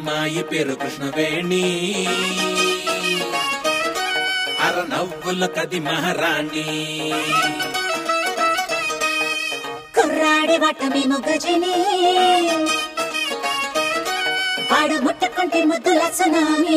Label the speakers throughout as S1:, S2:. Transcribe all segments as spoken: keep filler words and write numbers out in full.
S1: అమ్మాయి పేరు కృష్ణవేణి, అర నవ్వుల కది మహారాణి.
S2: కుర్రాడి వటమేమో గజని, వాడు ముట్టుకుంటే ముద్దుల సునామీ.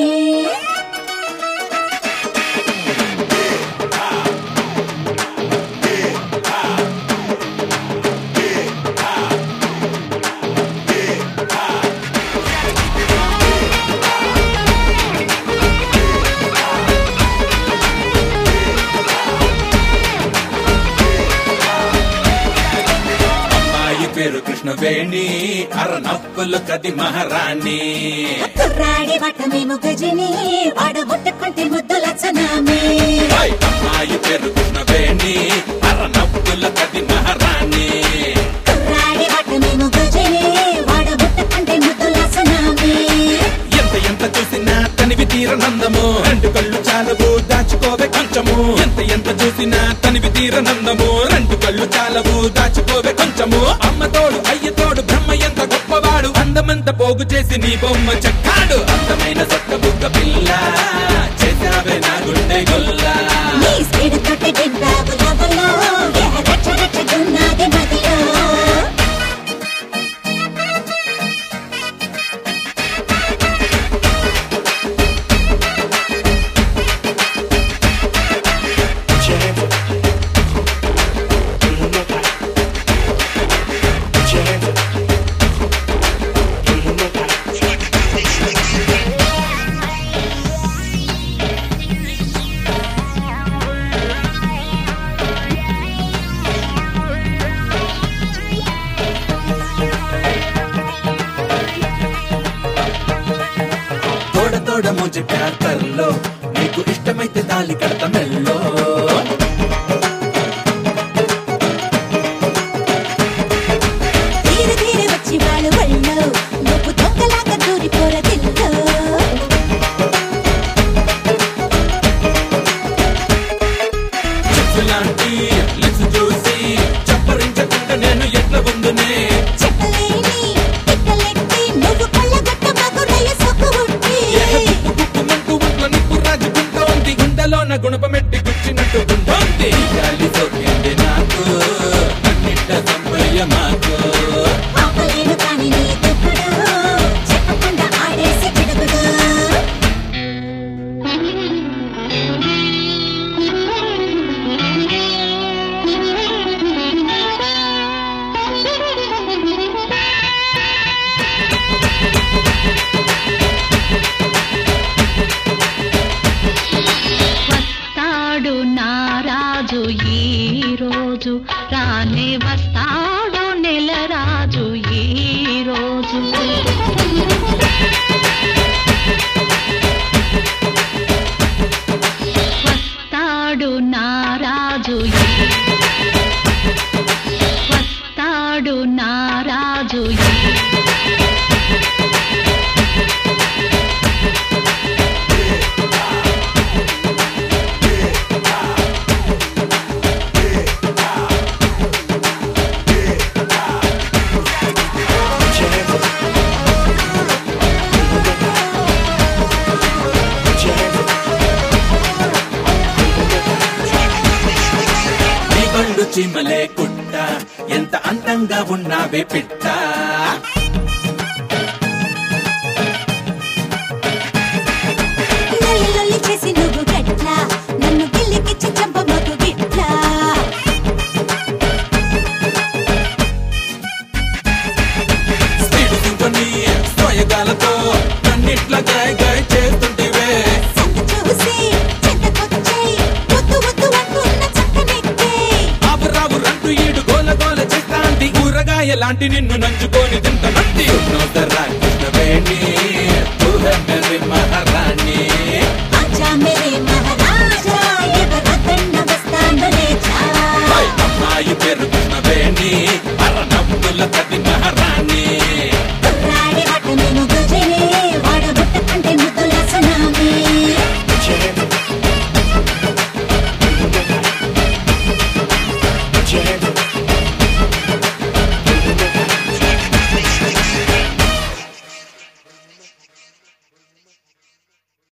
S1: పేరు కృష్ణవేణి, అర నవ్వుల కది మహారాణి.
S2: కుర్రాడి వటమేమో గజని, వాడు ముట్టుకుంటే ముద్దుల సునామీ.
S1: అమ్మాయి పేరు కృష్ణవేణి, అర నవ్వుల కది మహారాణి.
S2: కుర్రాడి వటమేమో గజని, వాడు ముట్టుకుంటే ముద్దుల సునామీ.
S1: ఎంత ఎంత చూసినా తనివి తీరనందము, రెండు కళ్ళు చాలవు దాచుకోవే కొంచెము. ఎంత ఎంత చూసినా తనివి తీరనందము, రెండు కళ్ళు చాలవు దాచుకోవే కొంచెము. అమ్మ తోడు అయ్య తోడు బ్రహ్మ ఎంత గొప్పవాడు, అందమంత పోగు చేసి నీ బొమ్మ చెక్కాడు. అందమైన సొక్క బుక్క పిల్ల చేసావే నా గుండె గొల్లా.
S2: నీ స్పీడ్ తోటి దిద్దావు లవలో, రచ్చ రచ్చగున్నది మదిలో.
S1: తోడ ముझे प्यार कर लो, నీకు ఇష్టమైతే తాళి కడత మెల్లో.
S2: తీరు తీరు వచ్చి వాళ్ళు వళ్ళో, నువ్వు దొంగలాగా దూరి పోరదిల్లో.
S1: చెప్పులాంటి లిప్స్ చూసి చప్పరించకుండా నేను ఎట్లా ఉందునే.
S2: చెప్పలేని ఇట్టలెక్కి నువ్వు కళ్ళగట్ట మగుడయ్య సొక్కు ఉట్టి.
S1: రాజుకుంటోంది గుండెలోన గుణపమెట్టి గుచ్చినట్టు గుంటోంది. గాలి సోకింది నాకు అన్నిట సంబయ్య మాకు.
S2: ఆపలేను కాని నీ దుక్కుడు, చెప్పకుండా ఆడేసి పిడుగుడు.
S3: వస్తాడు నారాజు ఈ రోజు, రానే వస్తాడు నెల రాజు ఈ రోజు. వస్తాడు నారాజు ఈ, వస్తాడు నారాజు ఈ.
S1: చీమలే కుట్ట ఎంత అందంగా ఉన్నావే పిట్ట.
S2: లొల్లి లొల్లి చేసి నువ్వు గట్ల, నన్ను గిల్లికిచ్చి చంపమగు గిట్ల.
S1: స్పీడ్ సింఫనీ సోయగాలతో నన్నిట్లా గాయ గాయ చేస్తుంటివే.
S2: సందు చూసి చెంతకొచ్చే, వద్దు వద్దు అంటున్న చక్కనెక్కే.
S1: ఆపురావు రంటు ఈడు గోల గోల చేస్తాంది, ఊరగాయ లాంటి నిన్ను నంచుకొని తింటనంది. నోదరా కృష్ణవేణి, తూ హై మేరీ మహారాణి.
S2: ఆజా మేరే మహారాజా, ఎవరొద్దన్న వస్తాను రేజా.
S1: అమ్మాయి పేరు కృష్ణవేణి, అర నవ్వుల కది మహారాణి.